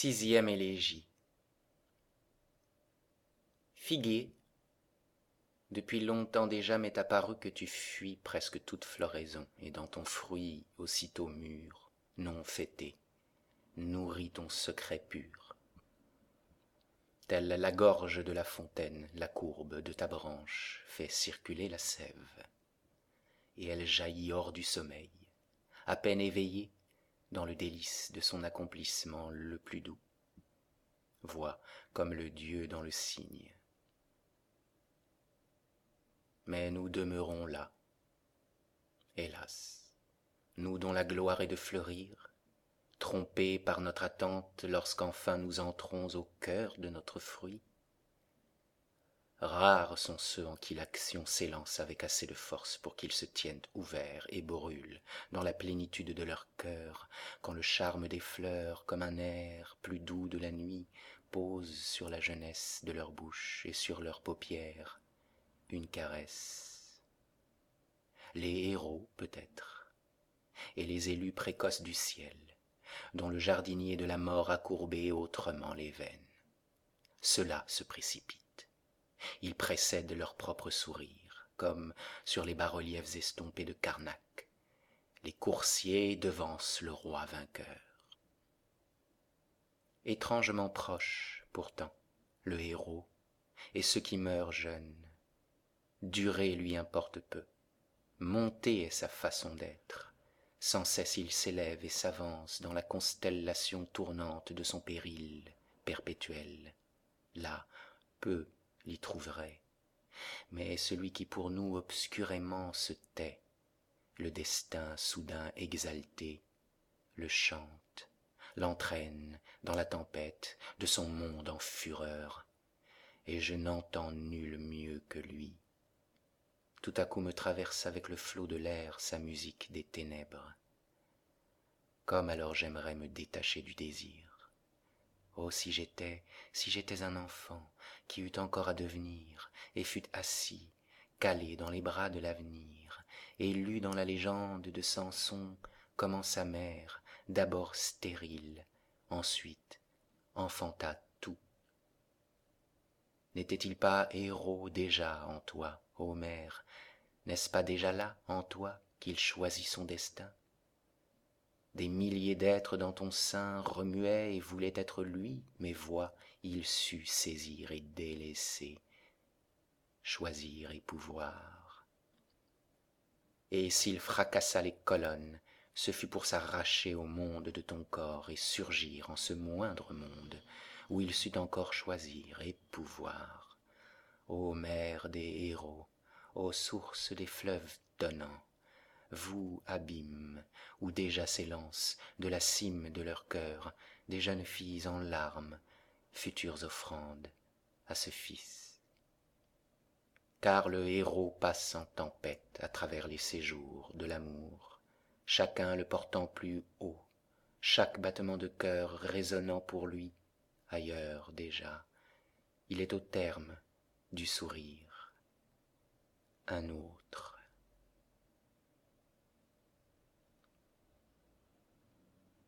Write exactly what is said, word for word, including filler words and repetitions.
Sixième élégie. Figuier, depuis longtemps déjà m'est apparu que tu fuis presque toute floraison, et dans ton fruit aussitôt mûr, non fêté, nourrit ton secret pur. Telle la gorge de la fontaine, la courbe de ta branche fait circuler la sève, et elle jaillit hors du sommeil, à peine éveillée, dans le délice de son accomplissement le plus doux. Vois comme le Dieu dans le cygne. Mais nous demeurons là, hélas, nous dont la gloire est de fleurir, trompés par notre attente lorsqu'enfin nous entrons au cœur de notre fruit. Rares sont ceux en qui l'action s'élance avec assez de force pour qu'ils se tiennent ouverts et brûlent dans la plénitude de leur cœur, quand le charme des fleurs, comme un air plus doux de la nuit, pose sur la jeunesse de leur bouche et sur leurs paupières une caresse. Les héros, peut-être, et les élus précoces du ciel, dont le jardinier de la mort a courbé autrement les veines. Ceux-là se précipitent. Ils précèdent leur propre sourire, comme sur les bas-reliefs estompés de Karnak. Les coursiers devancent le roi vainqueur. Étrangement proches, pourtant, le héros et ceux qui meurent jeunes. Durer lui importe peu. Monter est sa façon d'être. Sans cesse il s'élève et s'avance dans la constellation tournante de son péril perpétuel. Là, peu l'y trouverait. Mais celui qui pour nous obscurément se tait, le destin soudain exalté, le chante, l'entraîne dans la tempête de son monde en fureur, et je n'entends nul mieux que lui. Tout à coup me traverse avec le flot de l'air sa musique des ténèbres. Comme alors j'aimerais me détacher du désir. Oh, si j'étais, si j'étais un enfant qui eût encore à devenir, et fût assis, calé dans les bras de l'avenir, et lût dans la légende de Samson comment sa mère, d'abord stérile, ensuite enfanta tout. N'était-il pas héros déjà en toi, ô mère? N'est-ce pas déjà là, en toi, qu'il choisit son destin? Des milliers d'êtres dans ton sein remuaient et voulaient être lui, mais vois, il sut saisir et délaisser, choisir et pouvoir. Et s'il fracassa les colonnes, ce fut pour s'arracher au monde de ton corps et surgir en ce moindre monde où il sut encore choisir et pouvoir. Ô mère des héros, ô source des fleuves donnants, vous, abîmes, où déjà s'élancent de la cime de leur cœur des jeunes filles en larmes, futures offrandes à ce fils. Car le héros passe en tempête à travers les séjours de l'amour, chacun le portant plus haut, chaque battement de cœur résonnant pour lui ailleurs déjà. Il est au terme du sourire un autre.